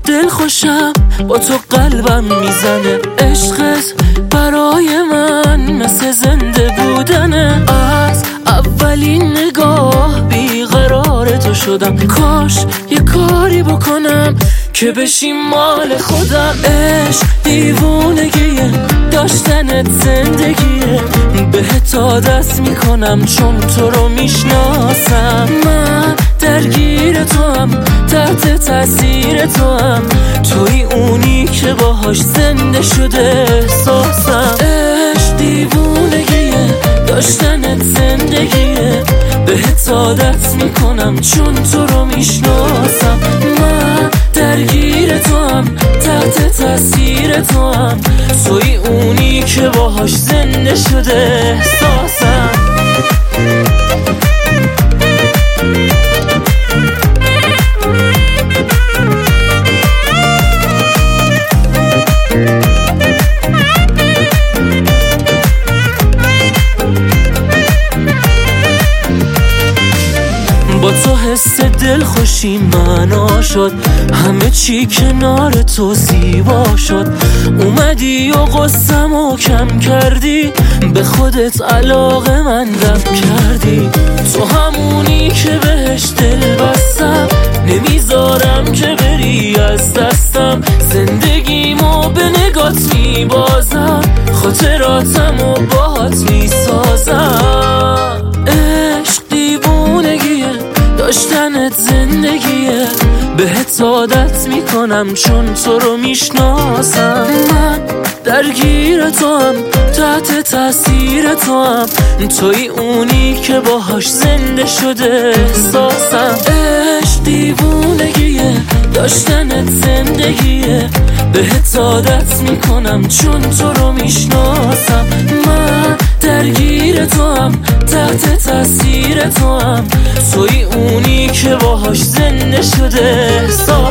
دل خوشم با تو قلبم میزنه. عشقت برای من مثل زنده بودنه. از اولین نگاه بیقرار تو شدم. کاش یه کاری بکنم که بشی مال خودم. عشق دیوونگیه، داشتنت زندگیه. بهت عادت میکنم چون تو رو میشناسم. من درگیر تو هم، تحت تاثیر تو هم. توی اونی که باهاش زنده شده احساسم. عشق دیوونگیه، داشتنت زندگیه. بهت عادت میکنم چون تو رو میشناسم. من درگیر تو هم، تحت تاثیر تو هم. توی اونی که باهاش زنده شده احساسم. با تو حس دل خوشی معنا شد. همه چی کنار تو زیبا شد. اومدی و قصه‌مو کم کردی. به خودت علاقه مندم کردی. تو همونی که بهش دل بستم. نمیذارم که بری از دستم. زندگیمو به نگات میبازم. خاطراتمو باهات میسازم. عشق دیوونگیه، داشتنت زندگیه. بهت عادت میکنم چون تو رو میشناسم. من درگیر تو هم، تحت تاثیر تو هم. توی اونی که باهاش زنده شده احساسم. عشق دیوونگیه، داشتنت زندگیه. بهت عادت میکنم چون تو رو میشناسم. من درگیر تو هم، تحت تاثیر تو هم. توی اونی که باهاش زنده شده احساسم.